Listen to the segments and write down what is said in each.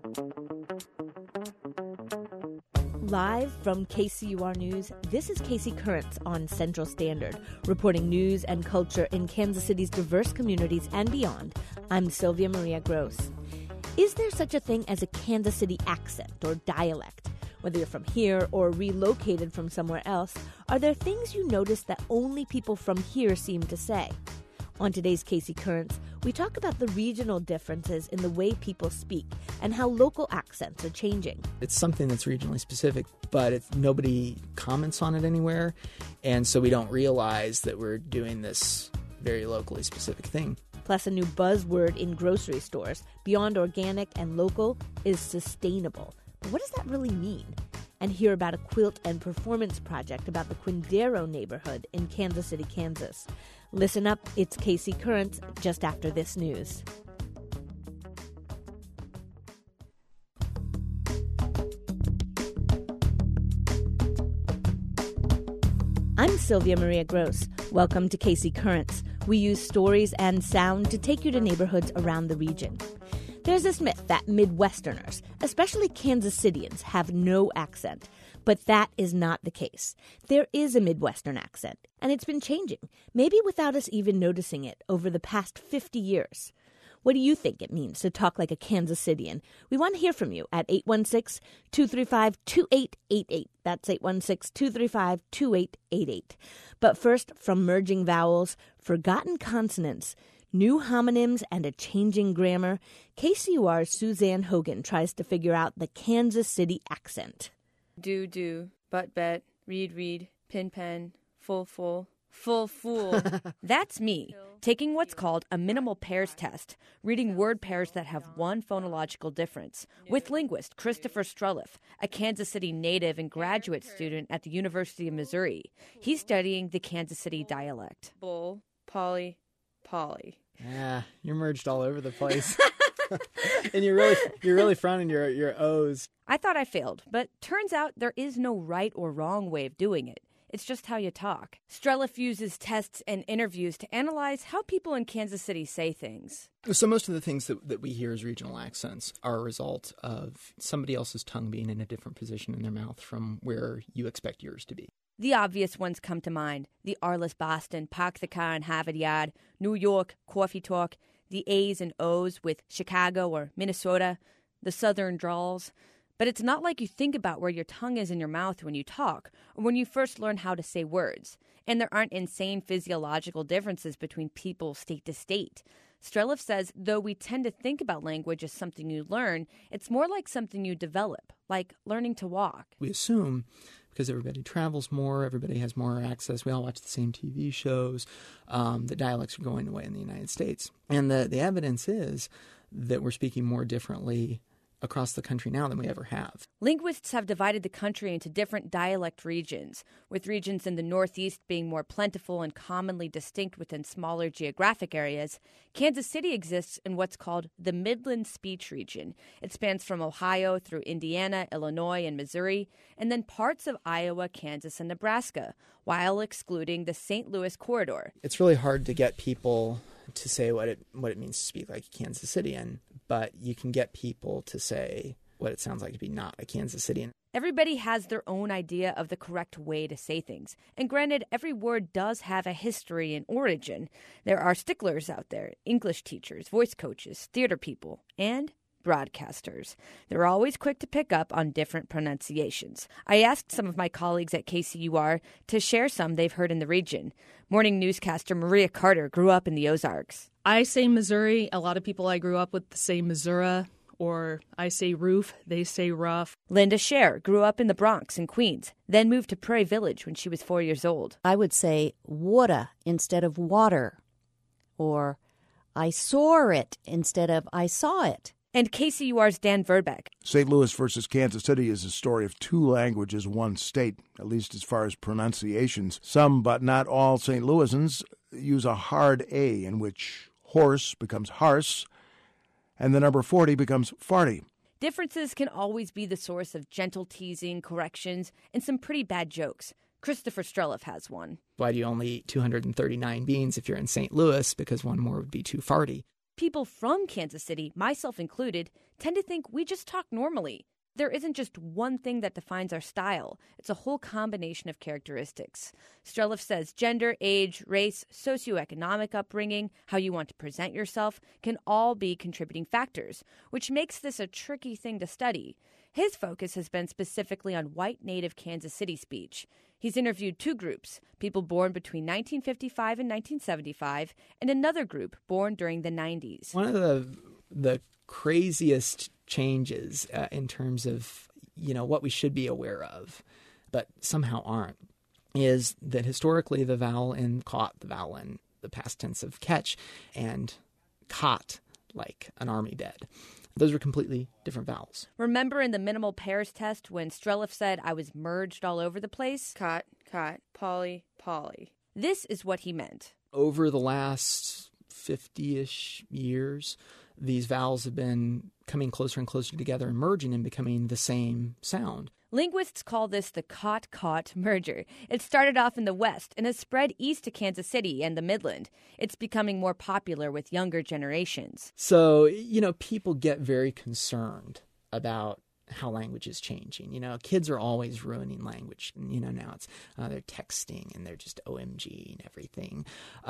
Live from KCUR News, this is Casey Currents on Central Standard, reporting news and culture in Kansas City's diverse communities and beyond. I'm Sylvia Maria Gross. Is there such a thing as a Kansas City accent or dialect? Whether you're from here or relocated from somewhere else, are there things you notice that only people from here seem to say? On today's Casey Currents, we talk about the regional differences in the way people speak and how local accents are changing. It's something that's regionally specific, but nobody comments on it anywhere, and so we don't realize that we're doing this very locally specific thing. Plus, a new buzzword in grocery stores, beyond organic and local, is sustainable. But what does that really mean? And hear about a quilt and performance project about the Quindaro neighborhood in Kansas City, Kansas. Listen up, it's Casey Currents just after this news. I'm Sylvia Maria Gross. Welcome to Casey Currents. We use stories and sound to take you to neighborhoods around the region. There's this myth that Midwesterners, especially Kansas Cityans, have no accent. But that is not the case. There is a Midwestern accent, and it's been changing, maybe without us even noticing it, over the past 50 years. What do you think it means to talk like a Kansas Cityan? We want to hear from you at 816-235-2888. That's 816-235-2888. But first, from merging vowels, forgotten consonants, new homonyms, and a changing grammar, KCUR's Suzanne Hogan tries to figure out the Kansas City accent. Do, bet, read, pin, full, fool. That's me, taking what's called a minimal pairs test, reading word pairs that have one phonological difference, with linguist Christopher Strulliff, a Kansas City native and graduate student at the University of Missouri. He's studying the Kansas City dialect. Bull, Polly. Yeah, you're merged all over the place. And you're really frowning your O's. I thought I failed, but turns out there is no right or wrong way of doing it. It's just how you talk. Strelliff uses tests and interviews to analyze how people in Kansas City say things. So most of the things that we hear as regional accents are a result of somebody else's tongue being in a different position in their mouth from where you expect yours to be. The obvious ones come to mind: the Arliss Boston, Park the Car and Harvard Yard, New York, Coffee Talk, the A's and O's with Chicago or Minnesota, the Southern drawls. But it's not like you think about where your tongue is in your mouth when you talk or when you first learn how to say words. And there aren't insane physiological differences between people state to state. Strelliff says, though we tend to think about language as something you learn, it's more like something you develop, like learning to walk. We assume, because everybody travels more, everybody has more access, we all watch the same TV shows, the dialects are going away in the United States. And the evidence is that we're speaking more differently across the country now than we ever have. Linguists have divided the country into different dialect regions, with regions in the Northeast being more plentiful and commonly distinct within smaller geographic areas. Kansas City exists in what's called the Midland Speech Region. It spans from Ohio through Indiana, Illinois, and Missouri, and then parts of Iowa, Kansas, and Nebraska, while excluding the St. Louis corridor. It's really hard to get people to say what it means to speak like a Kansas Cityan, but you can get people to say what it sounds like to be not a Kansas Cityan. Everybody has their own idea of the correct way to say things. And granted, every word does have a history and origin. There are sticklers out there, English teachers, voice coaches, theater people, and broadcasters. They're always quick to pick up on different pronunciations. I asked some of my colleagues at KCUR to share some they've heard in the region. Morning newscaster Maria Carter grew up in the Ozarks. I say Missouri. A lot of people I grew up with say Missouri, or I say roof, they say rough. Linda Scher grew up in the Bronx and Queens, then moved to Prairie Village when she was 4 years old. I would say water instead of water, or I saw it instead of I saw it. And KCUR's Dan Verbeck. St. Louis versus Kansas City is a story of two languages, one state, at least as far as pronunciations. Some, but not all, St. Louisans use a hard A in which horse becomes harse and the number 40 becomes farty. Differences can always be the source of gentle teasing, corrections, and some pretty bad jokes. Christopher Strelliff has one. Why do you only eat 239 beans if you're in St. Louis? Because one more would be too farty. People from Kansas City, myself included, tend to think we just talk normally. There isn't just one thing that defines our style. It's a whole combination of characteristics. Strelov says gender, age, race, socioeconomic upbringing, how you want to present yourself can all be contributing factors, which makes this a tricky thing to study. His focus has been specifically on white native Kansas City speech. He's interviewed two groups, people born between 1955 and 1975, and another group born during the 90s. One of the craziest changes in terms of, what we should be aware of, but somehow aren't, is that historically the vowel in caught, the vowel in the past tense of catch, and cot, like an army bed. Those are completely different vowels. Remember in the minimal pairs test when Strelov said I was merged all over the place? Cot, poly. This is what he meant. Over the last 50-ish years, these vowels have been coming closer and closer together and merging and becoming the same sound. Linguists call this the cot-caught merger. It started off in the West and has spread east to Kansas City and the Midland. It's becoming more popular with younger generations. So, people get very concerned about how language is changing. Kids are always ruining language. Now it's they're texting and they're just OMG and everything.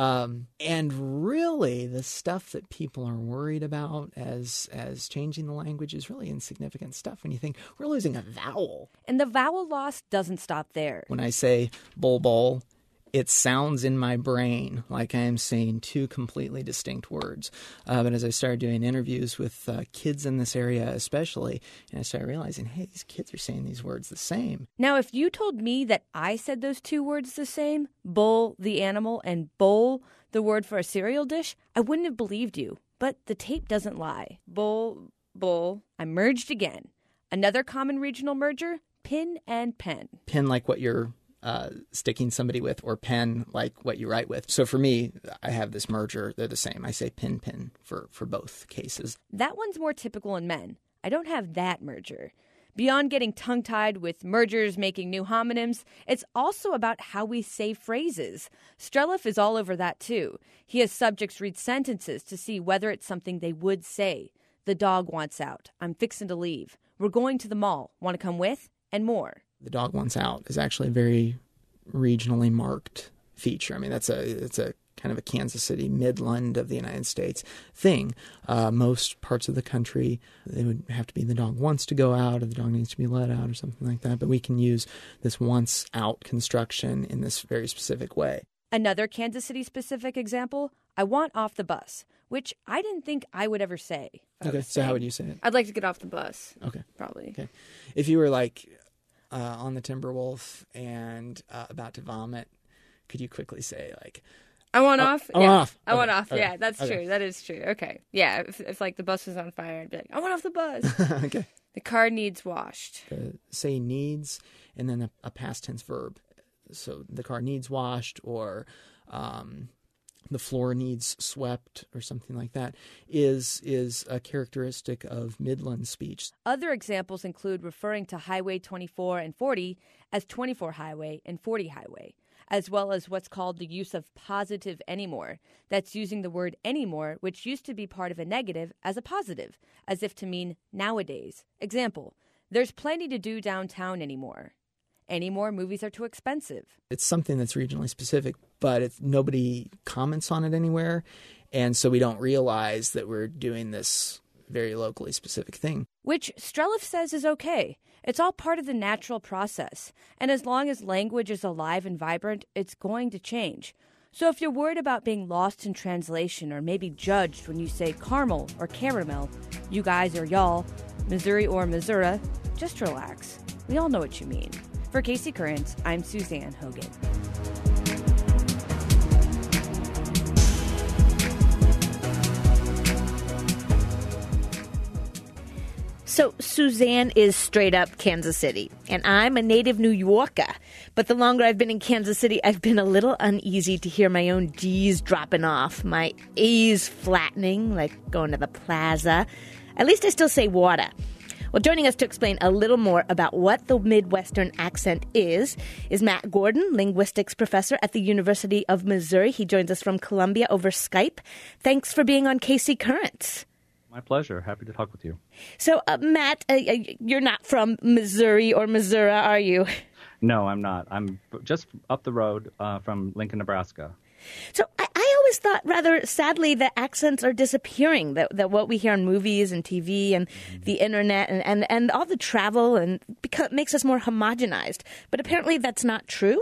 And really, the stuff that people are worried about as changing the language is really insignificant stuff when you think we're losing a vowel. And the vowel loss doesn't stop there. When I say bowl, it sounds in my brain like I am saying two completely distinct words. But as I started doing interviews with kids in this area especially, and I started realizing, hey, these kids are saying these words the same. Now, if you told me that I said those two words the same, bull, the animal, and bowl, the word for a cereal dish, I wouldn't have believed you. But the tape doesn't lie. Bull. I merged again. Another common regional merger, pin and pen. Pin like what you're sticking somebody with, or pen like what you write with. So for me, I have this merger. They're the same. I say pin for both cases. That one's more typical in men. I don't have that merger. Beyond getting tongue-tied with mergers making new homonyms, it's also about how we say phrases. Strelov is all over that too. He has subjects read sentences to see whether it's something they would say. The dog wants out. I'm fixing to leave. We're going to the mall. Want to come with? And more. The dog wants out is actually a very regionally marked feature. I mean, it's a kind of a Kansas City, Midland of the United States thing. Most parts of the country, it would have to be the dog wants to go out or the dog needs to be let out or something like that. But we can use this wants out construction in this very specific way. Another Kansas City specific example, I want off the bus, which I didn't think I would ever say. Okay, so how would you say it? I'd like to get off the bus. Okay. Probably. Okay. If you were like on the Timberwolf and about to vomit, could you quickly say like, I want off? I yeah. want off. I want Okay. off. Okay. Yeah, that's Okay. true. That is true. Okay. Yeah, if like the bus was on fire, I'd be like, I want off the bus. Okay. The car needs washed. Say needs and then a past tense verb. So the car needs washed, or the floor needs swept, or something like that, is a characteristic of Midland speech. Other examples include referring to Highway 24 and 40 as 24 Highway and 40 Highway, as well as what's called the use of positive anymore. That's using the word anymore, which used to be part of a negative, as a positive, as if to mean nowadays. Example, there's plenty to do downtown anymore. Anymore movies are too expensive. It's something that's regionally specific, but nobody comments on it anywhere, and so we don't realize that we're doing this very locally specific thing. Which Strelov says is okay. It's all part of the natural process, and as long as language is alive and vibrant, it's going to change. So if you're worried about being lost in translation or maybe judged when you say caramel or caramel, you guys or y'all, Missouri or Missouri, just relax. We all know what you mean. For Casey Currents, I'm Suzanne Hogan. So Suzanne is straight up Kansas City, and I'm a native New Yorker. But the longer I've been in Kansas City, I've been a little uneasy to hear my own D's dropping off, my A's flattening, like going to the plaza. At least I still say water. Well, joining us to explain a little more about what the Midwestern accent is Matt Gordon, linguistics professor at the University of Missouri. He joins us from Columbia over Skype. Thanks for being on KC Currents. My pleasure. Happy to talk with you. So, Matt, you're not from Missouri or Missouri, are you? No, I'm not. I'm just up the road from Lincoln, Nebraska. So I always thought, rather sadly, that accents are disappearing, that what we hear on movies and TV and the internet and all the travel and makes us more homogenized. But apparently that's not true.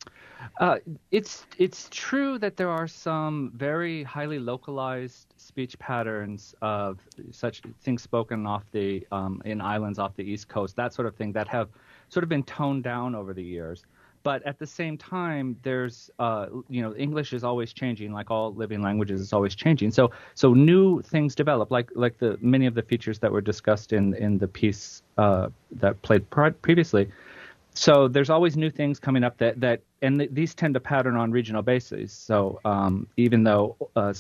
It's true that there are some very highly localized speech patterns of such things spoken off the in islands off the East Coast, that sort of thing, that have sort of been toned down over the years. But at the same time, there's English is always changing, like all living languages, it's always changing. So new things develop, like the many of the features that were discussed in the piece that played previously. So there's always new things coming up these tend to pattern on regional bases. So even though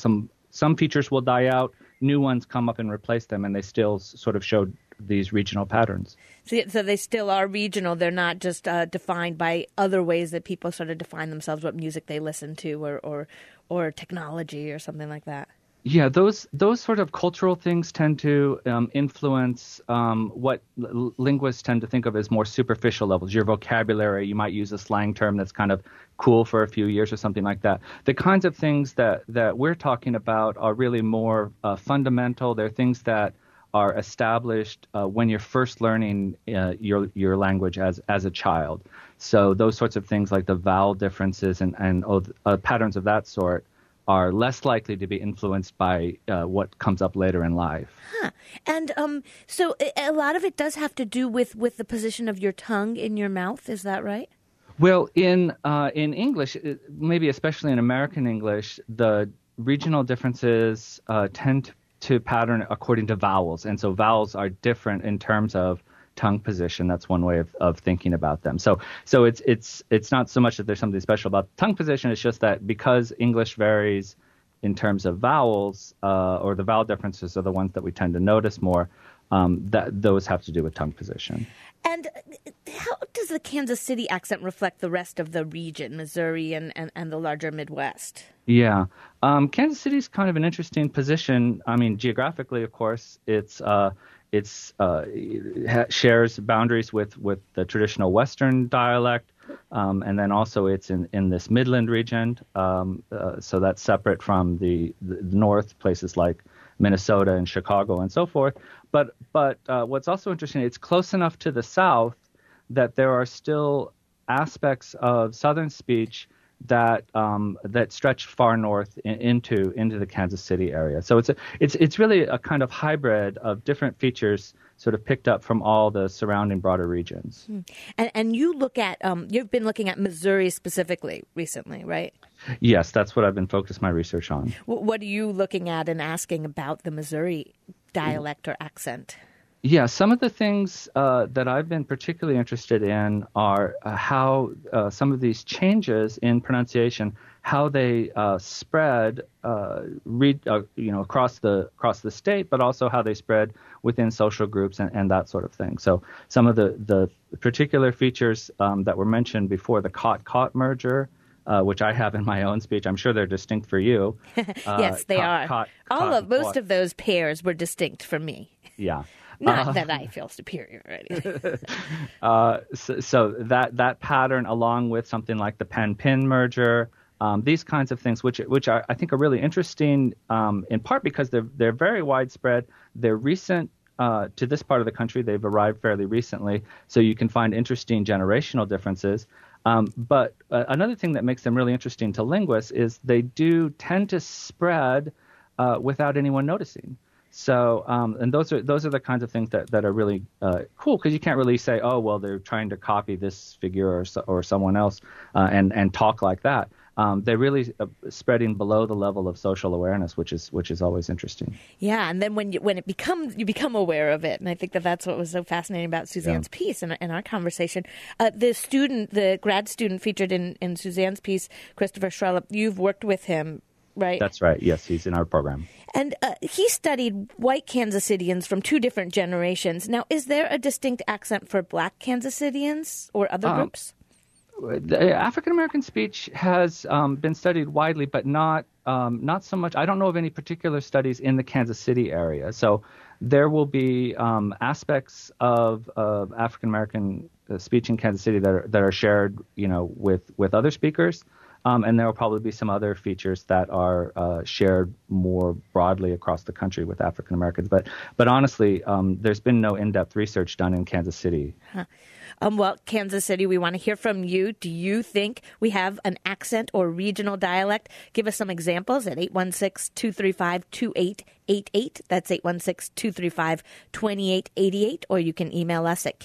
some features will die out, new ones come up and replace them, and they still sort of show these regional patterns. So they still are regional. They're not just defined by other ways that people sort of define themselves, what music they listen to or technology or something like that. Yeah, those sort of cultural things tend to influence what linguists tend to think of as more superficial levels. Your vocabulary, you might use a slang term that's kind of cool for a few years or something like that. The kinds of things that we're talking about are really more fundamental. They're things that are established when you're first learning your language as a child. So those sorts of things like the vowel differences and patterns of that sort are less likely to be influenced by what comes up later in life. Huh. And so a lot of it does have to do with the position of your tongue in your mouth. Is that right? Well, in English, maybe especially in American English, the regional differences tend to pattern according to vowels. And so vowels are different in terms of tongue position. That's one way of thinking about them. So it's not so much that there's something special about tongue position. It's just that because English varies in terms of vowels, or the vowel differences are the ones that we tend to notice more, that those have to do with tongue position. And how does the Kansas City accent reflect the rest of the region, Missouri and the larger Midwest? Yeah. Kansas City's kind of an interesting position. I mean, geographically, of course, it shares boundaries with the traditional Western dialect, and then also it's in this Midland region, so that's separate from the north, places like Minnesota and Chicago and so forth. But what's also interesting, it's close enough to the south that there are still aspects of Southern speech that stretch far north into the Kansas City area. So it's really a kind of hybrid of different features sort of picked up from all the surrounding broader regions. And you look at you've been looking at Missouri specifically recently, right? Yes, that's what I've been focused my research on. What are you looking at and asking about the Missouri dialect or accent? Yeah, some of the things that I've been particularly interested in are how some of these changes in pronunciation, how they spread across the state, but also how they spread within social groups and that sort of thing. So some of the particular features that were mentioned before, the cot merger, which I have in my own speech. I'm sure they're distinct for you. Yes, they are. Most of those pairs were distinct for me. Yeah. Not that I feel superior or anything. So that pattern, along with something like the pen-pin merger, these kinds of things, which I think are really interesting, in part because they're very widespread. They're recent to this part of the country. They've arrived fairly recently, so you can find interesting generational differences. But another thing that makes them really interesting to linguists is they do tend to spread without anyone noticing. So, and those are the kinds of things that are really cool, because you can't really say, oh, well, they're trying to copy this figure or someone else and talk like that. They're really spreading below the level of social awareness, which is always interesting. Yeah, and then when you become aware of it, and I think that's what was so fascinating about Suzanne's piece and our conversation. The grad student featured in Suzanne's piece, Christopher Schreller, you've worked with him right? That's right. Yes, he's in our program. And he studied white Kansas Cityans from two different generations. Now, is there a distinct accent for black Kansas Cityans or other groups? The African American speech has been studied widely, but not so much. I don't know of any particular studies in the Kansas City area. So there will be aspects of African American speech in Kansas City that are shared, with other speakers. And there will probably be some other features that are shared more broadly across the country with African Americans. But honestly, there's been no in-depth research done in Kansas City. Huh. Well, Kansas City, we want to hear from you. Do you think we have an accent or regional dialect? Give us some examples at 816-235-2888. That's 816-235-2888. Or you can email us at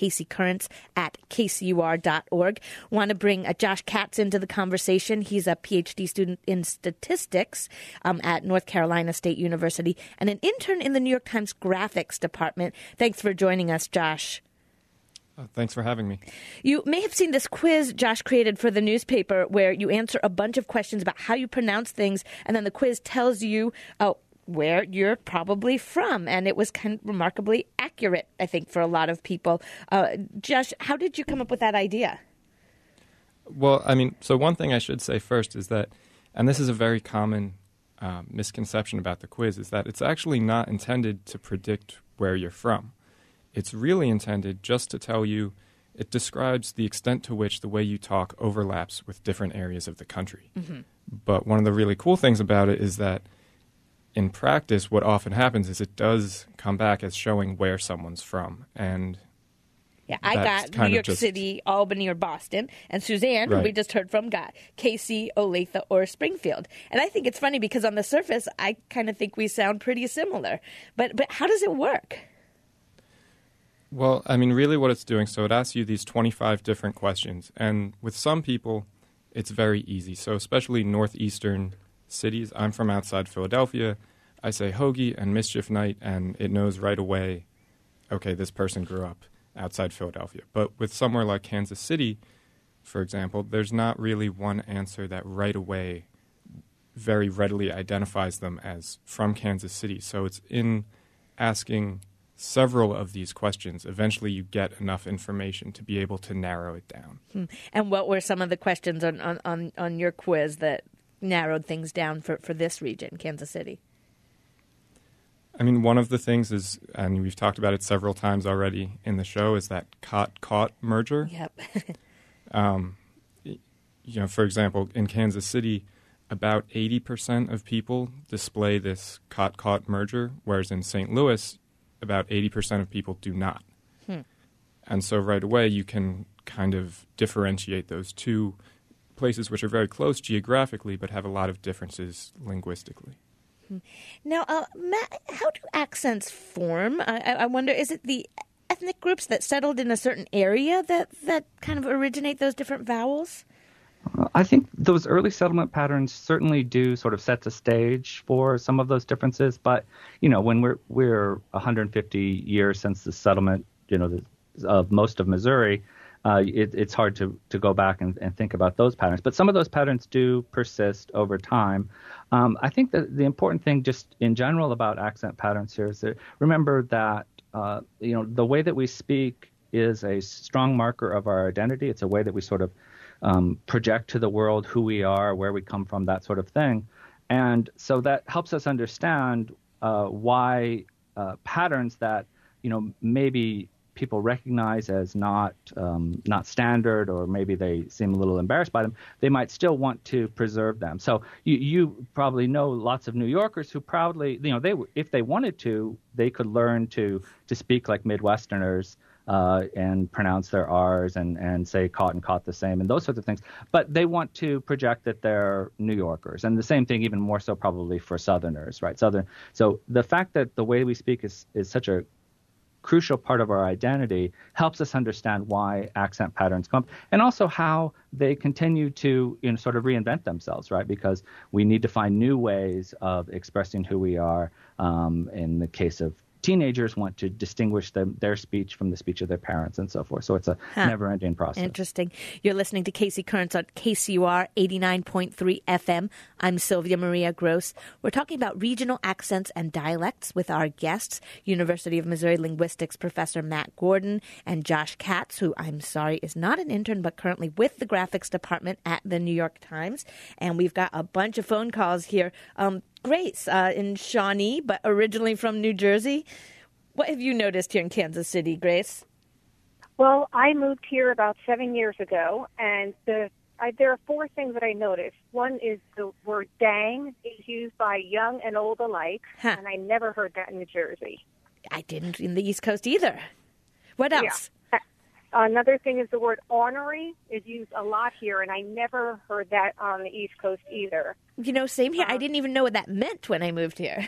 kcurrents@kcur.org. Want to bring Josh Katz into the conversation. He's a PhD student in statistics at North Carolina State University and an intern in the New York Times graphics department. Thanks for joining us, Josh. Thanks for having me. You may have seen this quiz Josh created for the newspaper where you answer a bunch of questions about how you pronounce things, and then the quiz tells you where you're probably from. And it was kind of remarkably accurate, I think, for a lot of people. Josh, how did you come up with that idea? Well, so one thing I should say first is that, and this is a very common misconception about the quiz, is that it's actually not intended to predict where you're from. It's really intended just to tell you, it describes the extent to which the way you talk overlaps with different areas of the country. Mm-hmm. But one of the really cool things about it is that in practice, what often happens is it does come back as showing where someone's from. And yeah, I got New York City, Albany, or Boston, and Suzanne, who we just heard from, got KC, Olathe, or Springfield. And I think it's funny because on the surface, I kind of think we sound pretty similar. But how does it work? Well, really what it's doing, so it asks you these 25 different questions. And with some people, it's very easy. So especially northeastern cities, I'm from outside Philadelphia. I say hoagie and mischief night, and it knows right away, okay, this person grew up outside Philadelphia. But with somewhere like Kansas City, for example, there's not really one answer that right away very readily identifies them as from Kansas City. So it's in asking several of these questions, eventually you get enough information to be able to narrow it down. And what were some of the questions on your quiz that narrowed things down for this region, Kansas City? One of the things is, and we've talked about it several times already in the show, is that caught merger. Yep. For example, in Kansas City, about 80% of people display this caught merger, whereas in St. Louis, about 80% of people do not. And so right away you can kind of differentiate those two places which are very close geographically but have a lot of differences linguistically. Now, Matt, how do accents form? I wonder, is it the ethnic groups that settled in a certain area that kind of originate those different vowels? I think those early settlement patterns certainly do sort of set the stage for some of those differences. But, when we're 150 years since the settlement, of most of Missouri, it's hard to go back and think about those patterns. But some of those patterns do persist over time. I think that the important thing just in general about accent patterns here is that remember that, the way that we speak is a strong marker of our identity. It's a way that we sort of project to the world who we are, where we come from, that sort of thing. And so that helps us understand why patterns that, maybe people recognize as not standard, or maybe they seem a little embarrassed by them, they might still want to preserve them. So you probably know lots of New Yorkers who proudly, if they wanted to, they could learn to speak like Midwesterners, and pronounce their R's and say caught and caught the same and those sorts of things. But they want to project that they're New Yorkers. And the same thing, even more so probably for Southerners, right? So the fact that the way we speak is such a crucial part of our identity helps us understand why accent patterns come up, and also how they continue to sort of reinvent themselves, right? Because we need to find new ways of expressing who we are. In the case of teenagers want to distinguish their speech from the speech of their parents and so forth. So it's a never-ending process. Interesting. You're listening to Casey Currents on KCUR 89.3 FM. I'm Sylvia Maria Gross. We're talking about regional accents and dialects with our guests, University of Missouri linguistics professor Matt Gordon and Josh Katz, who I'm sorry is not an intern but currently with the graphics department at the New York Times. And we've got a bunch of phone calls here. Grace in Shawnee, but originally from New Jersey. What have you noticed here in Kansas City, Grace? Well, I moved here about 7 years ago, and there are four things that I noticed. One is the word dang is used by young and old alike, and I never heard that in New Jersey. I didn't in the East Coast either. What else? Yeah. Another thing is the word ornery is used a lot here, and I never heard that on the East Coast either. Same here. I didn't even know what that meant when I moved here.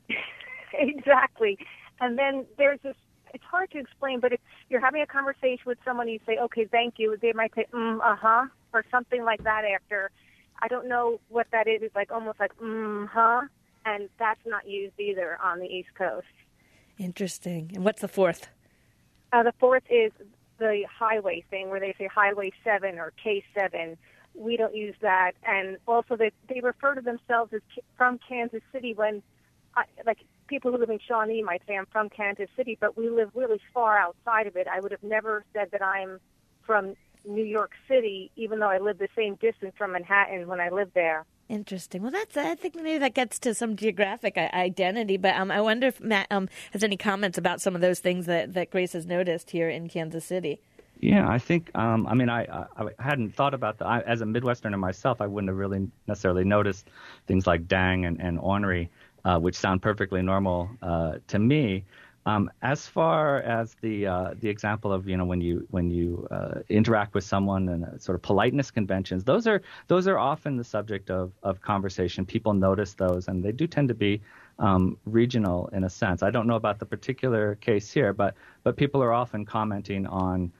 Exactly. And then there's this, it's hard to explain, but if you're having a conversation with someone, you say, okay, thank you. They might say, uh-huh, or something like that after. I don't know what that is. It's like almost like, huh, and that's not used either on the East Coast. Interesting. And what's the fourth? The fourth is the highway thing where they say Highway 7 or K7. We don't use that. And also they refer to themselves as from Kansas City when, like, people who live in Shawnee might say I'm from Kansas City, but we live really far outside of it. I would have never said that I'm from New York City, even though I live the same distance from Manhattan when I lived there. Interesting. Well, I think maybe that gets to some geographic identity, but I wonder if Matt has any comments about some of those things that Grace has noticed here in Kansas City. Yeah, I think, I hadn't thought about that. As a Midwesterner myself, I wouldn't have really necessarily noticed things like dang and ornery, which sound perfectly normal to me. As far as the example of when you interact with someone and sort of politeness conventions, those are often the subject of conversation. People notice those, and they do tend to be regional in a sense. I don't know about the particular case here, but people are often commenting on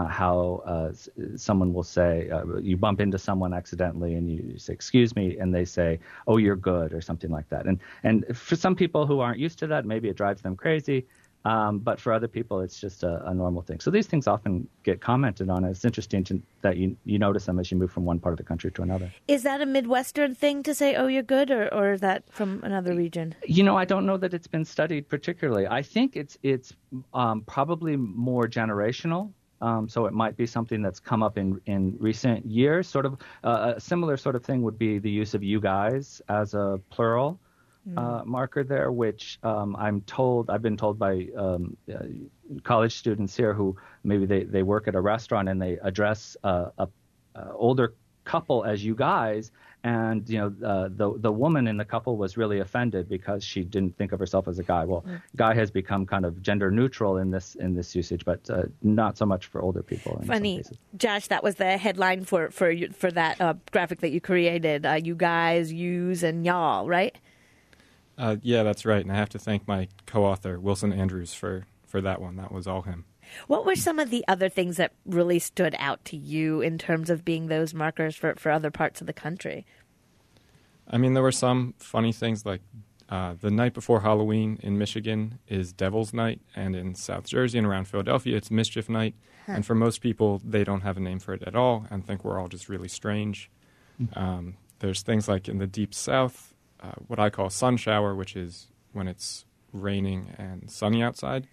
how someone will say, you bump into someone accidentally and you say, excuse me, and they say, oh, you're good, or something like that. And for some people who aren't used to that, maybe it drives them crazy. But for other people, it's just a normal thing. So these things often get commented on. It's interesting that you notice them as you move from one part of the country to another. Is that a Midwestern thing to say, oh, you're good, or is that from another region? I don't know that it's been studied particularly. I think it's probably more generational. So it might be something that's come up in recent years. Sort of a similar sort of thing would be the use of you guys as a plural marker there, which I've been told by college students here who maybe they work at a restaurant and they address a older couple as you guys, and the woman in the couple was really offended because she didn't think of herself as a guy. Well, guy has become kind of gender neutral in this usage, but not so much for older people. Funny, Josh, that was the headline for that graphic that you created. You guys, yous, and y'all, right? Yeah, that's right. And I have to thank my co-author Wilson Andrews for that one. That was all him. What were some of the other things that really stood out to you in terms of being those markers for other parts of the country? I mean, there were some funny things like the night before Halloween in Michigan is Devil's Night, and in South Jersey and around Philadelphia it's Mischief Night. And for most people, they don't have a name for it at all and think we're all just really strange. There's things like in the Deep South, what I call sun shower, which is when it's raining and sunny outside.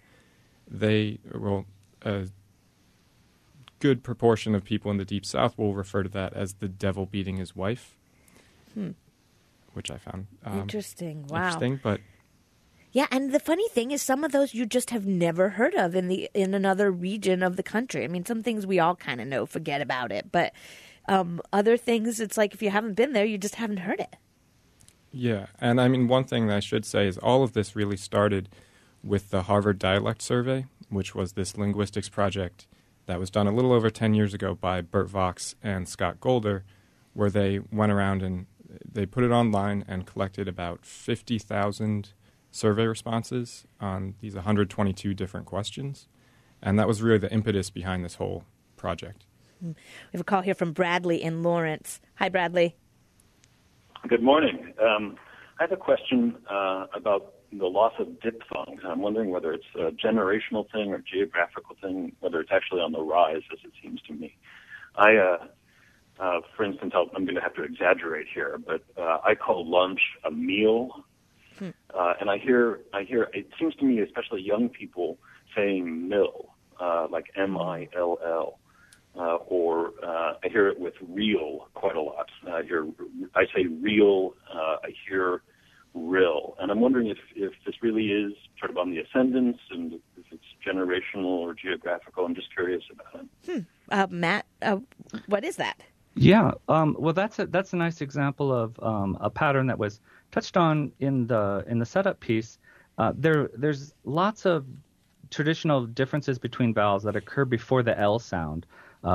A good proportion of people in the Deep South will refer to that as the devil beating his wife, which I found interesting. Wow. Interesting, but yeah, and the funny thing is, some of those you just have never heard of in another region of the country. I mean, some things we all kind of know, forget about it, but other things, it's like if you haven't been there, you just haven't heard it. Yeah, and I mean, one thing that I should say is all of this really started with the Harvard Dialect Survey, which was this linguistics project that was done a little over 10 years ago by Bert Vox and Scott Golder, where they went around and they put it online and collected about 50,000 survey responses on these 122 different questions. And that was really the impetus behind this whole project. We have a call here from Bradley in Lawrence. Hi, Bradley. Good morning. I have a question about the loss of diphthongs. I'm wondering whether it's a generational thing or geographical thing, whether it's actually on the rise, as it seems to me. For instance, I'm going to have to exaggerate here, but I call lunch a meal, and I hear. It seems to me, especially young people, saying mill, like M-I-L-L, or I hear it with real quite a lot. I say real. I hear rill, and I'm wondering if this really is sort of on the ascendance, and if it's generational or geographical. I'm just curious about it. Matt, what is that? Yeah, well, that's a nice example of a pattern that was touched on in the setup piece. There's lots of traditional differences between vowels that occur before the L sound.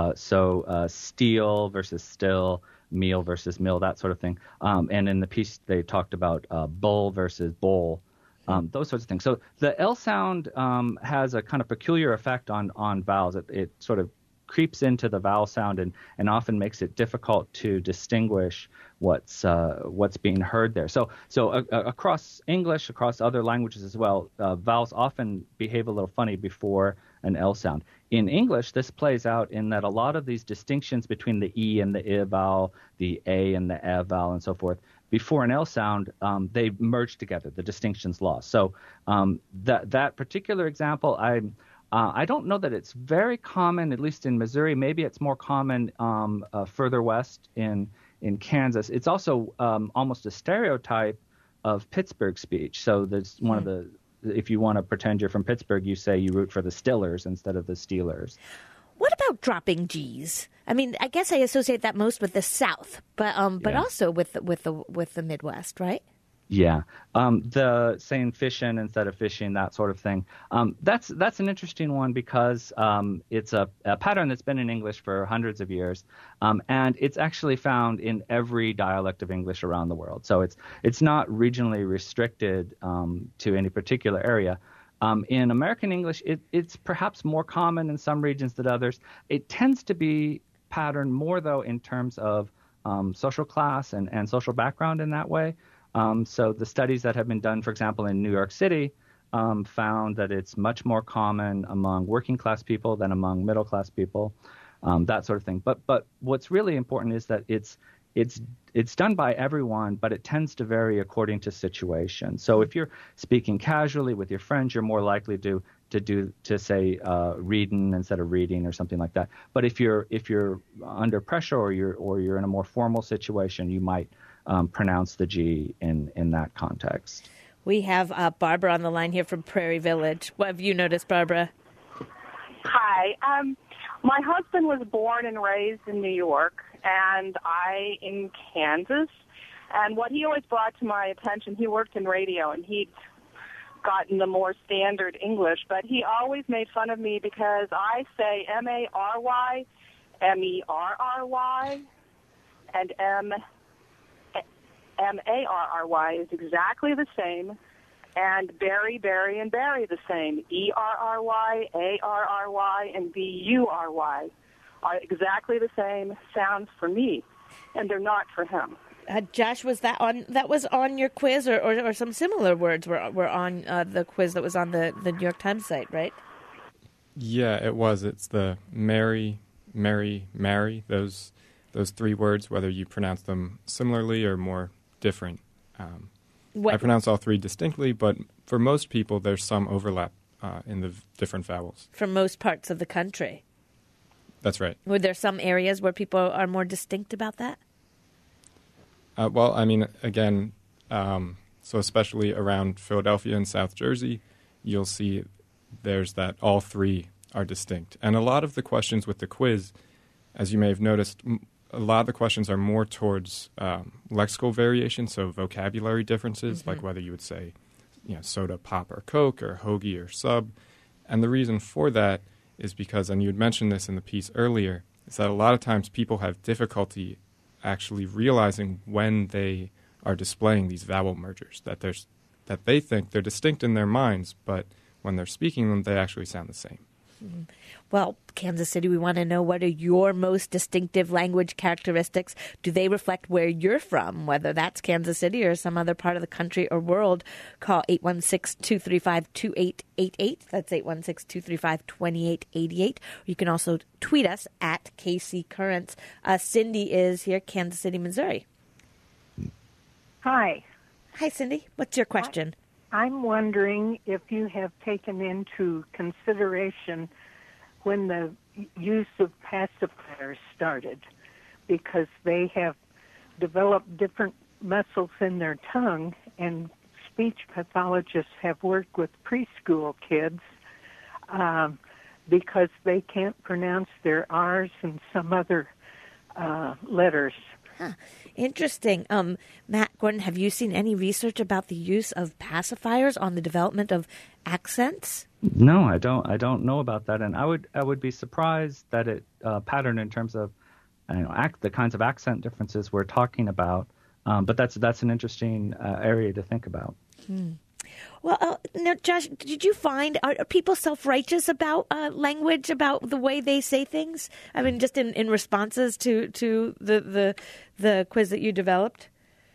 So steel versus still, meal versus mill, that sort of thing. And in the piece, they talked about bull versus bowl, those sorts of things. So the L sound has a kind of peculiar effect on vowels. It sort of creeps into the vowel sound and often makes it difficult to distinguish what's being heard there. So across English, across other languages as well, vowels often behave a little funny before an L sound. In English, this plays out in that a lot of these distinctions between the E and the I vowel, the A and the E vowel, and so forth, before an L sound, they merge together. The distinction's lost. So that particular example, I don't know that it's very common, at least in Missouri. Maybe it's more common further west in Kansas. It's also almost a stereotype of Pittsburgh speech. So there's one of the, if you want to pretend you're from Pittsburgh, you say you root for the Stillers instead of the Steelers. What about dropping G's? I mean, I guess I associate that most with the South, but also with the Midwest, right? Yeah, the saying fishin' instead of fishing, that sort of thing. That's an interesting one because it's a pattern that's been in English for hundreds of years, and it's actually found in every dialect of English around the world. So it's not regionally restricted to any particular area. In American English, it's perhaps more common in some regions than others. It tends to be patterned more, though, in terms of social class and social background in that way. So the studies that have been done, for example, in New York City, found that it's much more common among working class people than among middle class people, that sort of thing. But what's really important is that it's done by everyone, but it tends to vary according to situation. So if you're speaking casually with your friends, you're more likely to say reading instead of reading or something like that. But if you're under pressure or you're in a more formal situation, you might pronounce the G in that context. We have Barbara on the line here from Prairie Village. What have you noticed, Barbara? Hi. My husband was born and raised in New York, and I in Kansas. And what he always brought to my attention, he worked in radio, and he'd gotten the more standard English, but he always made fun of me because I say M-A-R-Y, M-E-R-R-Y, and M-A-R-R-Y is exactly the same, and Barry, and Barry the same. E-R-R-Y, A-R-R-Y, and B-U-R-Y are exactly the same sounds for me, and they're not for him. Josh, was that on your quiz, or some similar words were on the quiz that was on the New York Times site, right? Yeah, it was. It's the Mary, those three words, whether you pronounce them similarly or more different. I pronounce all three distinctly, but for most people, there's some overlap in the different vowels. From most parts of the country. That's right. Were there some areas where people are more distinct about that? Well, I mean, again, so especially around Philadelphia and South Jersey, you'll see there's that all three are distinct. And a lot of the questions with the quiz, as you may have noticed, a lot of the questions are more towards lexical variation, so vocabulary differences, like whether you would say, soda, pop, or Coke, or hoagie, or sub. And the reason for that is because, and you had mentioned this in the piece earlier, is that a lot of times people have difficulty actually realizing when they are displaying these vowel mergers, that they think they're distinct in their minds, but when they're speaking them, they actually sound the same. Well, Kansas City, we want to know, what are your most distinctive language characteristics? Do they reflect where you're from, whether that's Kansas City or some other part of the country or world? Call 816-235-2888. That's 816-235-2888. You can also tweet us at KC Currents. Cindy is here, Kansas City, Missouri. Hi. Hi, Cindy. What's your question? I'm wondering if you have taken into consideration when the use of pacifiers started, because they have developed different muscles in their tongue, and speech pathologists have worked with preschool kids because they can't pronounce their R's and some other letters. Huh. Interesting. Matt Gordon, have you seen any research about the use of pacifiers on the development of accents? No, I don't know about that, and I would be surprised that it patterned in terms of the kinds of accent differences we're talking about. But that's an interesting area to think about. Well, now, Josh, did you find, are people self-righteous about language, about the way they say things? I mean, just in responses to the quiz that you developed?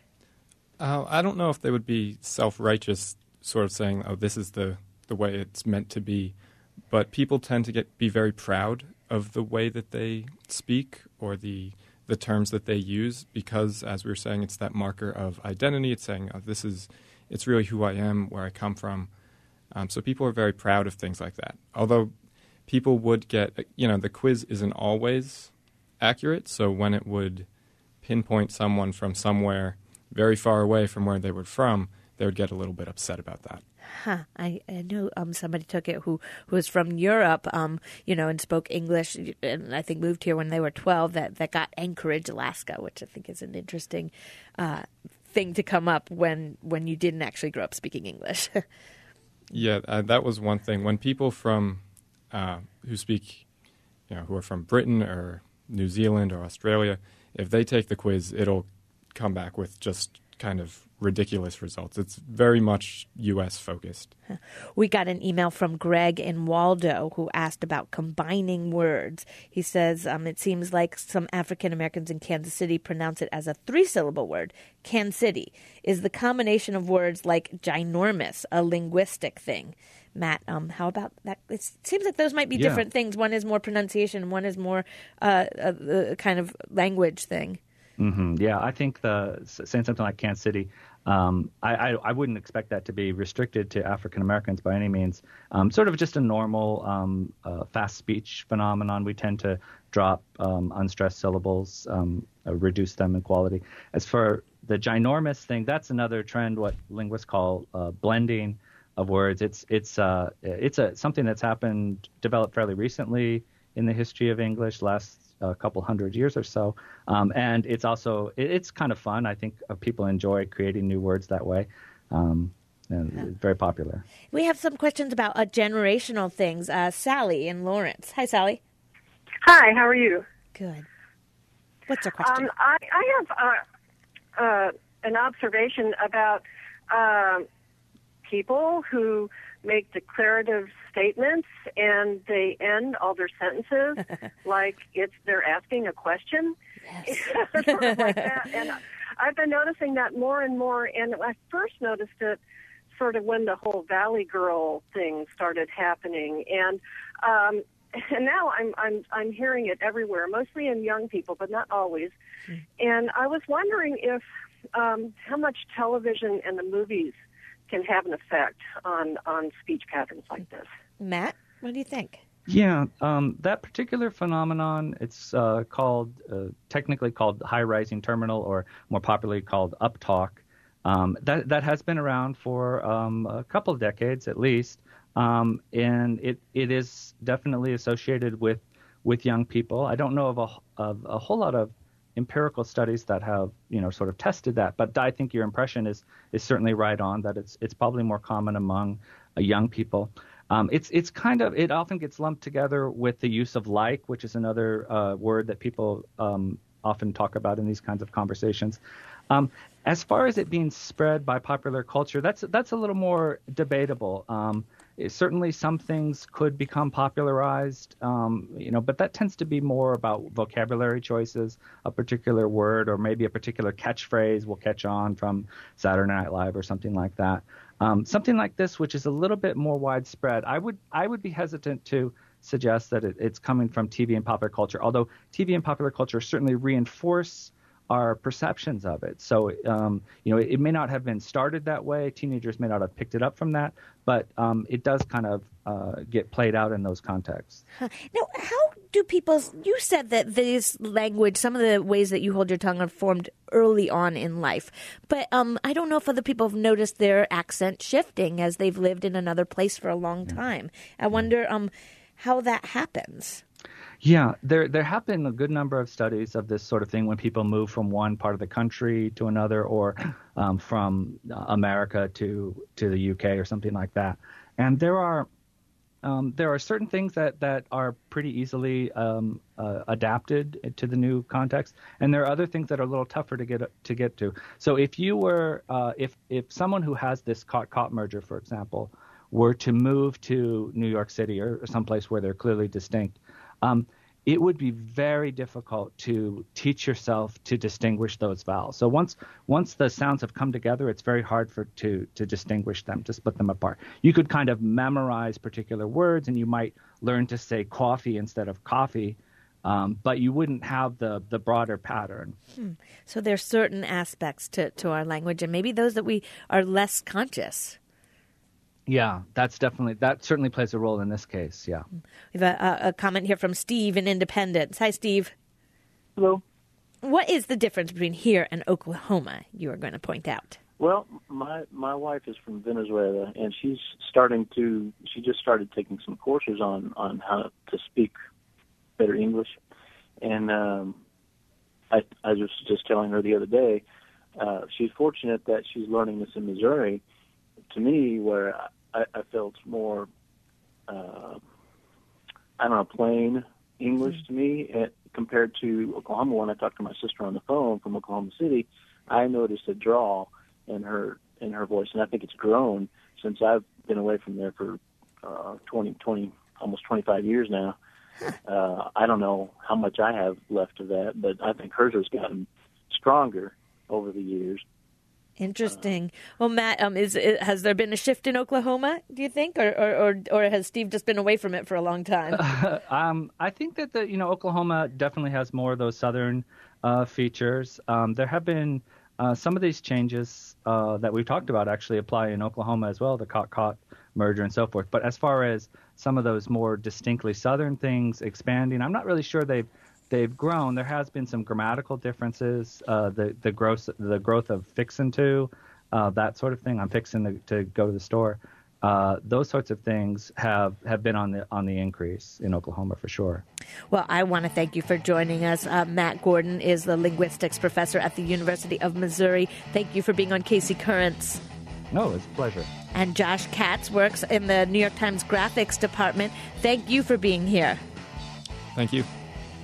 I don't know if they would be self-righteous, sort of saying, oh, this is the way it's meant to be. But people tend to be very proud of the way that they speak or the terms that they use because, as we were saying, it's that marker of identity. It's saying, oh, it's really who I am, where I come from. So people are very proud of things like that. Although people would get, the quiz isn't always accurate. So when it would pinpoint someone from somewhere very far away from where they were from, they would get a little bit upset about that. Huh. I know somebody took it who was from Europe, and spoke English, and I think moved here when they were 12, that got Anchorage, Alaska, which I think is an interesting thing to come up when you didn't actually grow up speaking English. Yeah, that was one thing. When people from who speak, who are from Britain or New Zealand or Australia, if they take the quiz, it'll come back with just kind of ridiculous results. It's very much U.S. focused. We got an email from Greg in Waldo who asked about combining words. He says it seems like some African Americans in Kansas City pronounce it as a 3-syllable word, Can City. Is the combination of words like ginormous a linguistic thing? Matt, how about that? It seems like those might be different things. One is more pronunciation, one is more a kind of language thing. Mm-hmm. Yeah, I think saying something like Kansas City, I wouldn't expect that to be restricted to African Americans by any means. Sort of just a normal fast speech phenomenon. We tend to drop unstressed syllables, reduce them in quality. As for the ginormous thing, that's another trend, what linguists call blending of words. It's something that's developed fairly recently in the history of English, last a couple hundred years or so, and it's also it's kind of fun. I think people enjoy creating new words that way, and very popular. We have some questions about generational things. Sally in Lawrence. Hi, Sally. Hi. How are you? Good. What's your question? I have an observation about people who make declarative statements and they end all their sentences like they're asking a question. Yes. Sort of like that. And I've been noticing that more and more. And I first noticed it sort of when the whole Valley Girl thing started happening. And now I'm hearing it everywhere, mostly in young people, but not always. And I was wondering if how much television and the movies can have an effect on speech patterns like this. Matt, what do you think? Yeah, that particular phenomenon, it's technically called high-rising terminal, or more popularly called uptalk. That has been around for a couple of decades at least, and it is definitely associated with young people. I don't know of a whole lot of empirical studies that have sort of tested that, but I think your impression is certainly right on, that it's probably more common among young people. It's kind of, it often gets lumped together with the use of like, which is another word that people often talk about in these kinds of conversations. As far as it being spread by popular culture, that's a little more debatable. certainly some things could become popularized, but that tends to be more about vocabulary choices. A particular word or maybe a particular catchphrase will catch on from Saturday Night Live or something like that. Something like this, which is a little bit more widespread, I would be hesitant to suggest that it's coming from TV and popular culture, although TV and popular culture certainly reinforce our perceptions of it. So, it may not have been started that way. Teenagers may not have picked it up from that, but it does kind of get played out in those contexts. Now, how do you said that this language, some of the ways that you hold your tongue are formed early on in life, but I don't know if other people have noticed their accent shifting as they've lived in another place for a long time. I wonder how that happens. Yeah, there have been a good number of studies of this sort of thing when people move from one part of the country to another, or from America to the UK or something like that. And there are certain things that are pretty easily adapted to the new context, and there are other things that are a little tougher to get to. So if you were if someone who has this caught merger, for example, were to move to New York City or someplace where they're clearly distinct, it would be very difficult to teach yourself to distinguish those vowels. So once the sounds have come together, it's very hard to distinguish them, to split them apart. You could kind of memorize particular words, and you might learn to say coffee instead of coffee, but you wouldn't have the broader pattern. So there's certain aspects to our language, and maybe those that we are less conscious. Yeah, that certainly plays a role in this case, yeah. We have a comment here from Steve in Independence. Hi, Steve. Hello. What is the difference between here and Oklahoma, you are going to point out? Well, my wife is from Venezuela, and she just started taking some courses on how to speak better English. And I was just telling her the other day, she's fortunate that she's learning this in Missouri. To me, where I felt more, plain English to me, compared to Oklahoma. When I talked to my sister on the phone from Oklahoma City, I noticed a drawl in her voice, and I think it's grown since I've been away from there for 20, almost 25 years now. I don't know how much I have left of that, but I think hers has gotten stronger over the years. Interesting. Well, Matt, has there been a shift in Oklahoma, do you think, or has Steve just been away from it for a long time? I think that Oklahoma definitely has more of those southern features. There have been some of these changes that we've talked about actually apply in Oklahoma as well, the caught merger and so forth. But as far as some of those more distinctly southern things expanding, I'm not really sure they've grown. There has been some grammatical differences, the growth of fixin' to, that sort of thing. I'm fixing to go to the store. Those sorts of things have been on the increase in Oklahoma for sure. Well, I want to thank you for joining us. Matt Gordon is the linguistics professor at the University of Missouri. Thank you for being on Casey Currents. No, it's a pleasure. And Josh Katz works in the New York Times graphics department. Thank you for being here. Thank you.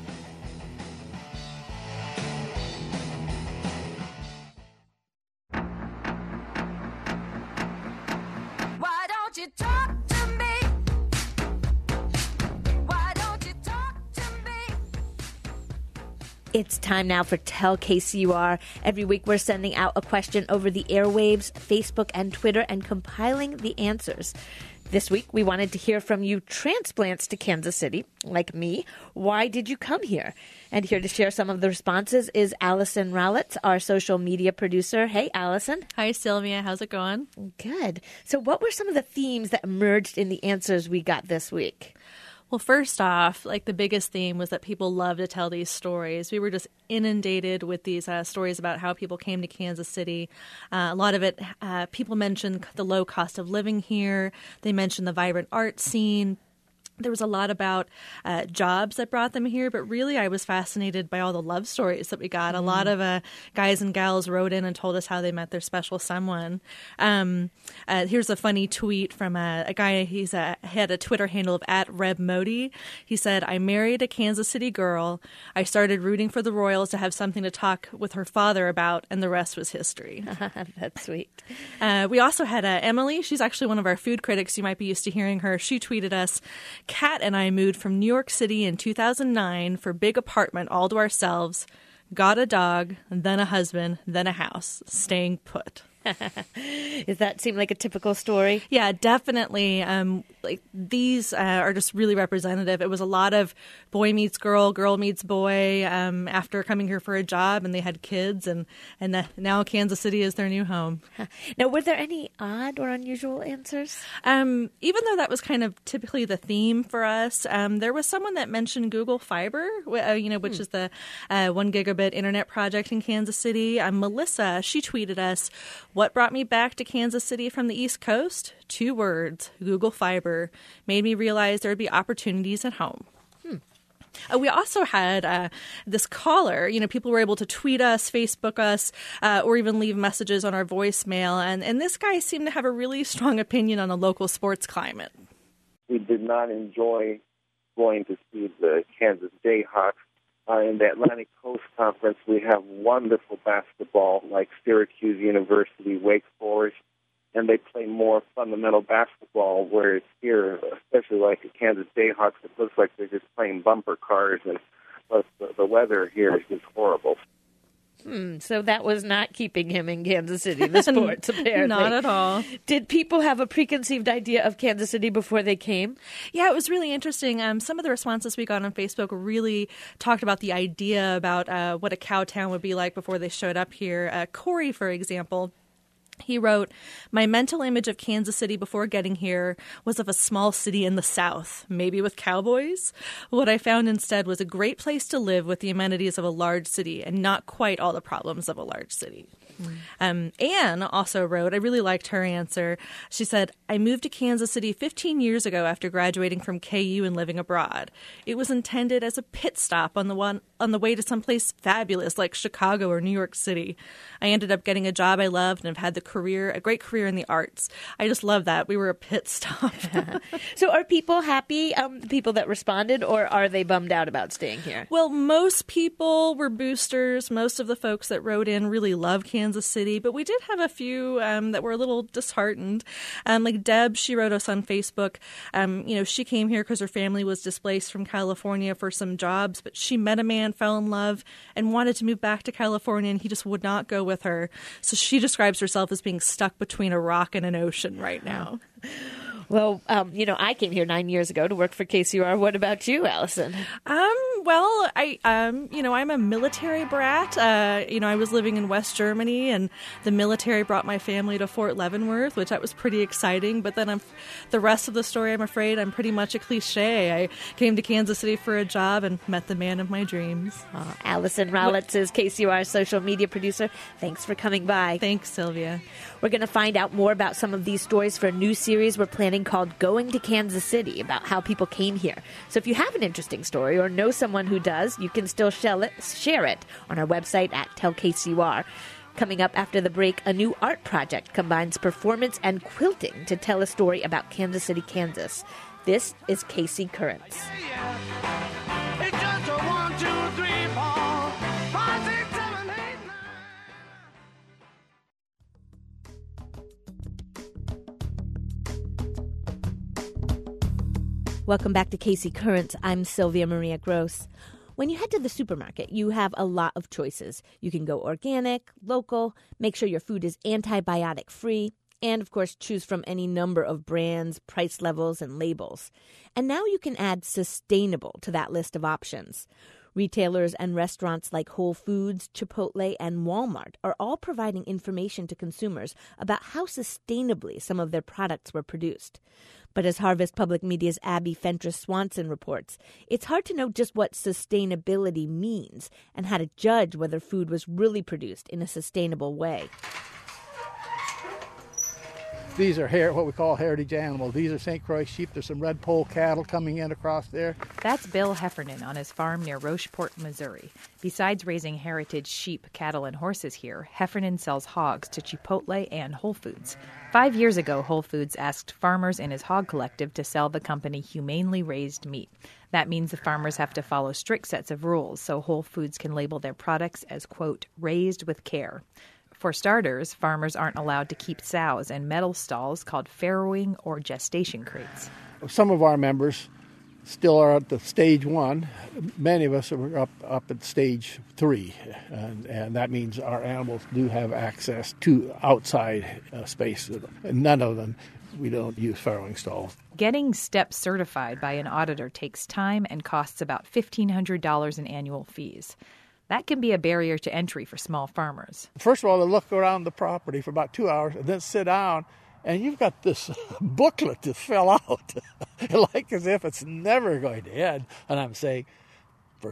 It's time now for Tell KCUR. Every week we're sending out a question over the airwaves, Facebook and Twitter, and compiling the answers. This week we wanted to hear from you transplants to Kansas City, like me. Why did you come here? And here to share some of the responses is Allison Rowlitz, our social media producer. Hey, Allison. Hi, Sylvia. How's it going? Good. So what were some of the themes that emerged in the answers we got this week? Well, first off, the biggest theme was that people love to tell these stories. We were just inundated with these stories about how people came to Kansas City. A lot of it, people mentioned the low cost of living here. They mentioned the vibrant art scene. There was a lot about jobs that brought them here, but really I was fascinated by all the love stories that we got. A lot of guys and gals wrote in and told us how they met their special someone. Here's a funny tweet from a guy. He had a Twitter handle of @RebModi. He said, "I married a Kansas City girl. I started rooting for the Royals to have something to talk with her father about, and the rest was history." That's sweet. We also had Emily. She's actually one of our food critics. You might be used to hearing her. She tweeted us, "Kat and I moved from New York City in 2009 for big apartment all to ourselves, got a dog, then a husband, then a house, staying put." Does that seem like a typical story? Yeah, definitely. Like these are just really representative. It was a lot of boy meets girl, girl meets boy after coming here for a job, and they had kids, and now Kansas City is their new home. Now, were there any odd or unusual answers? Even though that was kind of typically the theme for us, there was someone that mentioned Google Fiber, which is the 1 gigabit internet project in Kansas City. Melissa, she tweeted us, "What brought me back to Kansas City from the East Coast? 2 words, Google Fiber. Made me realize there would be opportunities at home." We also had this caller. People were able to tweet us, Facebook us, or even leave messages on our voicemail. And this guy seemed to have a really strong opinion on the local sports climate. We did not enjoy going to see the Kansas Jayhawks. In the Atlantic Coast Conference, we have wonderful basketball like Syracuse University, Wake Forest, and they play more fundamental basketball, whereas here, especially like the Kansas Jayhawks, it looks like they're just playing bumper cars, and plus the weather here is just horrible. So that was not keeping him in Kansas City, the sports, apparently. Not at all. Did people have a preconceived idea of Kansas City before they came? Yeah, it was really interesting. Some of the responses we got on Facebook really talked about the idea about what a cow town would be like before they showed up here. Corey, for example, he wrote, "My mental image of Kansas City before getting here was of a small city in the South, maybe with cowboys. What I found instead was a great place to live with the amenities of a large city and not quite all the problems of a large city." Anne also wrote, I really liked her answer. She said, "I moved to Kansas City 15 years ago after graduating from KU and living abroad. It was intended as a pit stop on the way to someplace fabulous like Chicago or New York City. I ended up getting a job I loved and have had a great career in the arts. I just love that. We were a pit stop." So are people happy, people that responded, or are they bummed out about staying here? Well, most people were boosters. Most of the folks that wrote in really love Kansas City, but we did have a few that were a little disheartened. Like Deb, she wrote us on Facebook. She came here because her family was displaced from California for some jobs, but she met a man, fell in love, and wanted to move back to California, and he just would not go with her. So she describes herself as being stuck between a rock and an ocean right now. Well, I came here 9 years ago to work for KCUR. What about you, Allison? Well, I'm a military brat. I was living in West Germany, and the military brought my family to Fort Leavenworth, which that was pretty exciting. But then the rest of the story, I'm afraid, I'm pretty much a cliche. I came to Kansas City for a job and met the man of my dreams. Allison Rowlitz is KCUR's social media producer. Thanks for coming by. Thanks, Sylvia. We're going to find out more about some of these stories for a new series we're planning called Going to Kansas City, about how people came here. So if you have an interesting story or know someone who does, you can still share it on our website at Tell KCUR. Coming up after the break, a new art project combines performance and quilting to tell a story about Kansas City, Kansas. This is KC Currents. Welcome back to KC Currents. I'm Sylvia Maria Gross. When you head to the supermarket, you have a lot of choices. You can go organic, local, make sure your food is antibiotic free, and of course choose from any number of brands, price levels, and labels. And now you can add sustainable to that list of options. Retailers and restaurants like Whole Foods, Chipotle, and Walmart are all providing information to consumers about how sustainably some of their products were produced. But as Harvest Public Media's Abby Fentress Swanson reports, it's hard to know just what sustainability means and how to judge whether food was really produced in a sustainable way. These are what we call heritage animals. These are St. Croix sheep. There's some red pole cattle coming in across there. That's Bill Heffernan on his farm near Rocheport, Missouri. Besides raising heritage sheep, cattle, and horses here, Heffernan sells hogs to Chipotle and Whole Foods. 5 years ago, Whole Foods asked farmers in his hog collective to sell the company humanely raised meat. That means the farmers have to follow strict sets of rules so Whole Foods can label their products as, quote, raised with care. For starters, farmers aren't allowed to keep sows in metal stalls called farrowing or gestation crates. Some of our members still are at the stage 1. Many of us are up at stage 3, and that means our animals do have access to outside space. None of them, we don't use farrowing stalls. Getting STEP certified by an auditor takes time and costs about $1,500 in annual fees. That can be a barrier to entry for small farmers. First of all, they look around the property for about 2 hours and then sit down, and you've got this booklet to fill out, like as if it's never going to end. And I'm saying, for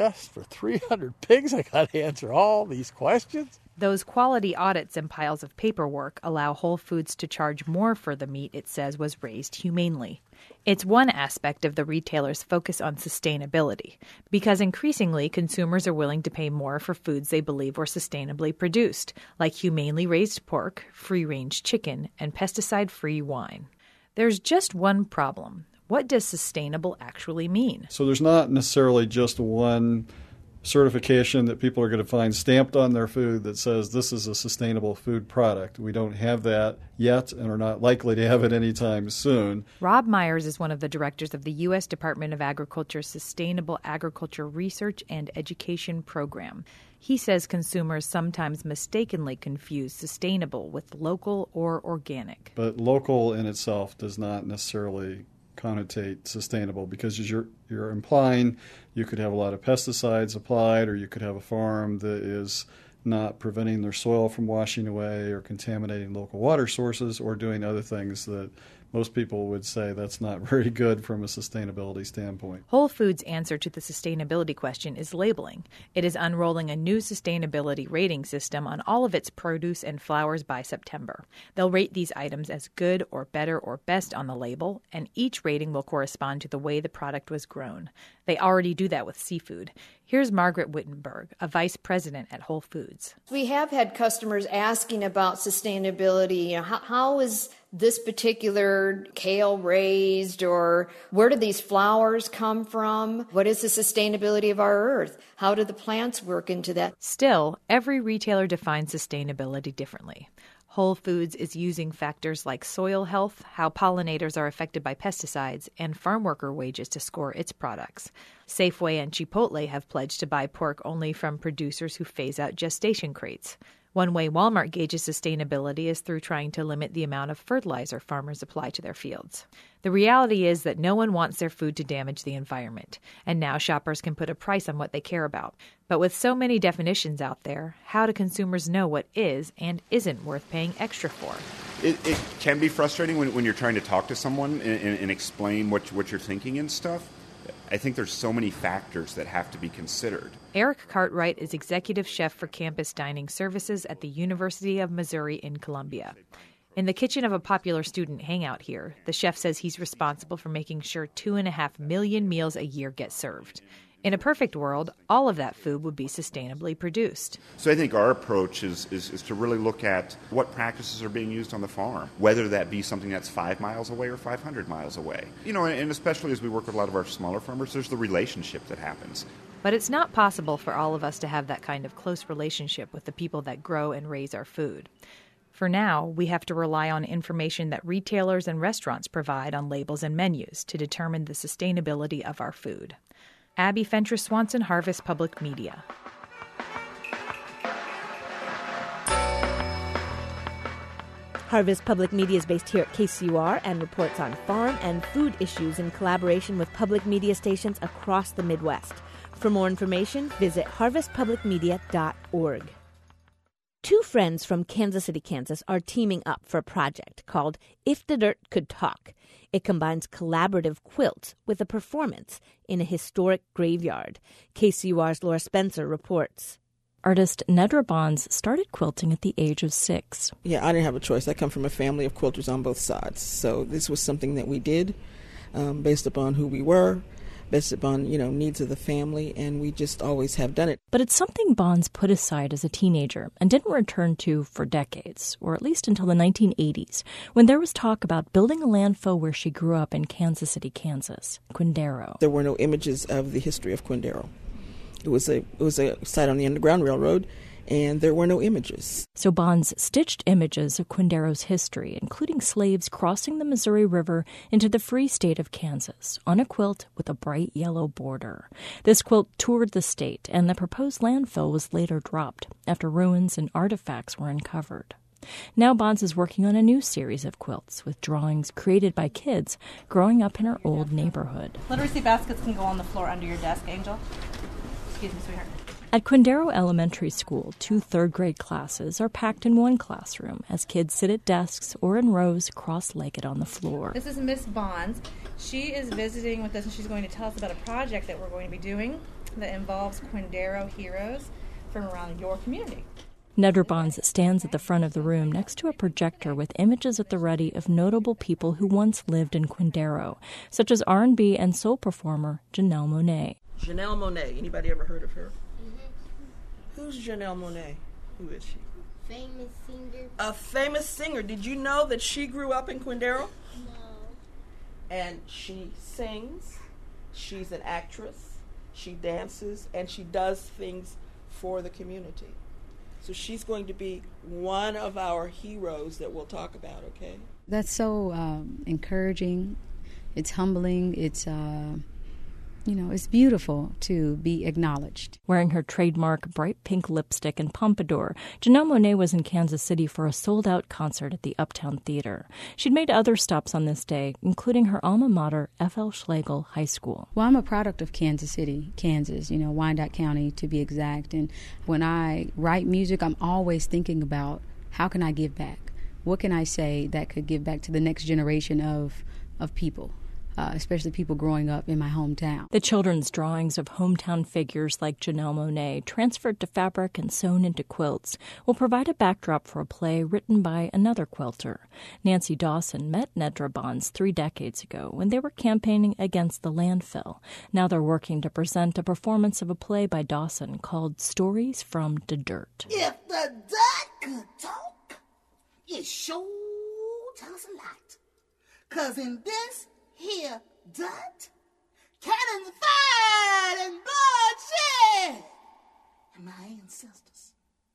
300 pigs, I got to answer all these questions? Those quality audits and piles of paperwork allow Whole Foods to charge more for the meat it says was raised humanely. It's one aspect of the retailer's focus on sustainability, because increasingly consumers are willing to pay more for foods they believe were sustainably produced, like humanely raised pork, free-range chicken, and pesticide-free wine. There's just one problem. What does sustainable actually mean? So there's not necessarily just one certification that people are going to find stamped on their food that says this is a sustainable food product. We don't have that yet and are not likely to have it anytime soon. Rob Myers is one of the directors of the U.S. Department of Agriculture's Sustainable Agriculture Research and Education Program. He says consumers sometimes mistakenly confuse sustainable with local or organic. But local in itself does not necessarily connotate sustainable, because as you're implying you could have a lot of pesticides applied, or you could have a farm that is not preventing their soil from washing away or contaminating local water sources or doing other things that most people would say that's not very good from a sustainability standpoint. Whole Foods' answer to the sustainability question is labeling. It is unrolling a new sustainability rating system on all of its produce and flowers by September. They'll rate these items as good or better or best on the label, and each rating will correspond to the way the product was grown. They already do that with seafood. Here's Margaret Wittenberg, a vice president at Whole Foods. We have had customers asking about sustainability. How is this particular kale raised, or where do these flowers come from? What is the sustainability of our earth? How do the plants work into that? Still, every retailer defines sustainability differently. Whole Foods is using factors like soil health, how pollinators are affected by pesticides, and farm worker wages to score its products. Safeway and Chipotle have pledged to buy pork only from producers who phase out gestation crates. One way Walmart gauges sustainability is through trying to limit the amount of fertilizer farmers apply to their fields. The reality is that no one wants their food to damage the environment, and now shoppers can put a price on what they care about. But with so many definitions out there, how do consumers know what is and isn't worth paying extra for? It can be frustrating when you're trying to talk to someone and explain what you're thinking and stuff. I think there's so many factors that have to be considered. Eric Cartwright is executive chef for campus dining services at the University of Missouri in Columbia. In the kitchen of a popular student hangout here, the chef says he's responsible for making sure 2.5 million meals a year get served. In a perfect world, all of that food would be sustainably produced. So I think our approach is to really look at what practices are being used on the farm, whether that be something that's 5 miles away or 500 miles away. And especially as we work with a lot of our smaller farmers, there's the relationship that happens. But it's not possible for all of us to have that kind of close relationship with the people that grow and raise our food. For now, we have to rely on information that retailers and restaurants provide on labels and menus to determine the sustainability of our food. Abby Fentress Swanson, Harvest Public Media. Harvest Public Media is based here at KCUR and reports on farm and food issues in collaboration with public media stations across the Midwest. For more information, visit harvestpublicmedia.org. Two friends from Kansas City, Kansas are teaming up for a project called If the Dirt Could Talk. It combines collaborative quilts with a performance in a historic graveyard. KCUR's Laura Spencer reports. Artist Nedra Bonds started quilting at the age of 6. Yeah, I didn't have a choice. I come from a family of quilters on both sides. So this was something that we did based upon who we were, based upon, needs of the family, and we just always have done it. But it's something Bonds put aside as a teenager and didn't return to for decades, or at least until the 1980s, when there was talk about building a landfill where she grew up in Kansas City, Kansas, Quindaro. There were no images of the history of Quindaro. It was a site on the Underground Railroad, and there were no images. So Bonds stitched images of Quindaro's history, including slaves crossing the Missouri River into the free state of Kansas, on a quilt with a bright yellow border. This quilt toured the state, and the proposed landfill was later dropped after ruins and artifacts were uncovered. Now Bonds is working on a new series of quilts with drawings created by kids growing up in her old neighborhood. Literacy baskets can go on the floor under your desk, Angel. Excuse me, sweetheart. At Quindaro Elementary School, 2 third-grade classes are packed in one classroom as kids sit at desks or in rows cross-legged on the floor. This is Miss Bonds. She is visiting with us, and she's going to tell us about a project that we're going to be doing that involves Quindaro heroes from around your community. Nedra Bonds stands at the front of the room next to a projector with images at the ready of notable people who once lived in Quindaro, such as R&B and soul performer Janelle Monáe. Janelle Monáe, anybody ever heard of her? Who's Janelle Monáe? Who is she? Famous singer. A famous singer. Did you know that she grew up in Quindaro? No. And she sings, she's an actress, she dances, and she does things for the community. So she's going to be one of our heroes that we'll talk about, okay? That's so encouraging. It's humbling. It's it's beautiful to be acknowledged. Wearing her trademark bright pink lipstick and pompadour, Janelle Monáe was in Kansas City for a sold-out concert at the Uptown Theater. She'd made other stops on this day, including her alma mater, F.L. Schlegel High School. Well, I'm a product of Kansas City, Kansas, Wyandotte County to be exact. And when I write music, I'm always thinking about how can I give back? What can I say that could give back to the next generation of people? Especially people growing up in my hometown. The children's drawings of hometown figures like Janelle Monáe, transferred to fabric and sewn into quilts, will provide a backdrop for a play written by another quilter. Nancy Dawson met Nedra Bonds 3 decades ago when they were campaigning against the landfill. Now they're working to present a performance of a play by Dawson called Stories from the Dirt. If the dirt could talk, it sure tells a lot. 'Cause in this here dirt, cannons fired and bloodshed, and my ancestors,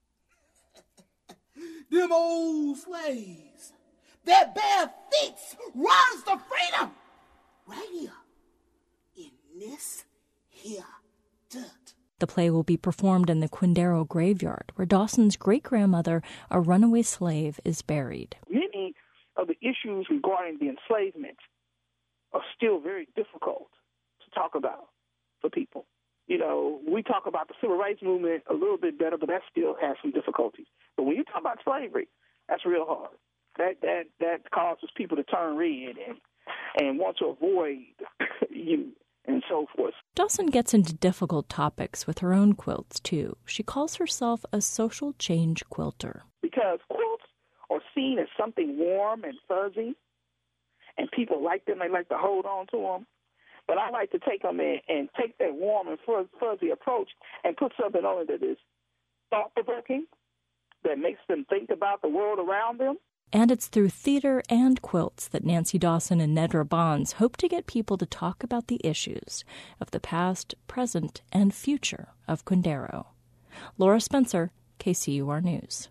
them old slaves, their bare feet runs to freedom, right here, in this here dirt. The play will be performed in the Quindaro graveyard, where Dawson's great-grandmother, a runaway slave, is buried. Many of the issues regarding the enslavement are still very difficult to talk about for people. We talk about the civil rights movement a little bit better, but that still has some difficulties. But when you talk about slavery, that's real hard. That causes people to turn red and want to avoid you and so forth. Dawson gets into difficult topics with her own quilts, too. She calls herself a social change quilter. Because quilts are seen as something warm and fuzzy, and people like them. They like to hold on to them. But I like to take them in and take that warm and fuzzy approach and put something on it that is thought-provoking, that makes them think about the world around them. And it's through theater and quilts that Nancy Dawson and Nedra Bonds hope to get people to talk about the issues of the past, present, and future of Quindaro. Laura Spencer, KCUR News.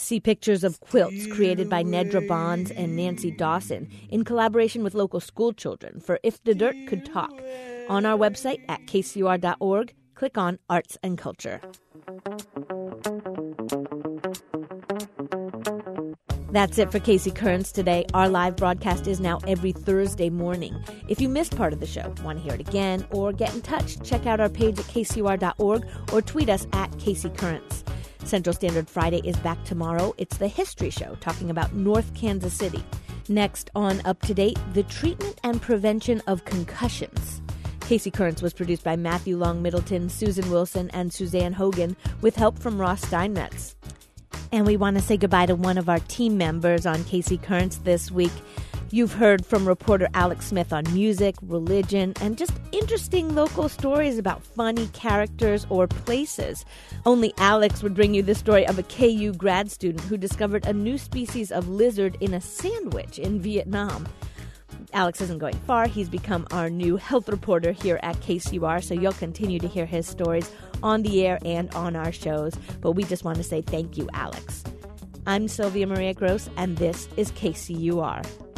See pictures of quilts created by Nedra Bonds and Nancy Dawson in collaboration with local school children for If the Dirt Could Talk on our website at kcur.org. Click on Arts and Culture. That's it for Casey Kearns today. Our live broadcast is now every Thursday morning. If you missed part of the show, want to hear it again, or get in touch, check out our page at kcur.org or tweet us at Casey Kearns. Central Standard Friday is back tomorrow. It's the History Show, talking about North Kansas City. Next on Up to Date, the treatment and prevention of concussions. Casey Kearns was produced by Matthew Long Middleton, Susan Wilson, and Suzanne Hogan, with help from Ross Steinmetz. And we want to say goodbye to one of our team members on Casey Kearns this week. You've heard from reporter Alex Smith on music, religion, and just interesting local stories about funny characters or places. Only Alex would bring you the story of a KU grad student who discovered a new species of lizard in a sandwich in Vietnam. Alex isn't going far. He's become our new health reporter here at KCUR, so you'll continue to hear his stories on the air and on our shows. But we just want to say thank you, Alex. I'm Sylvia Maria Gross, and this is KCUR.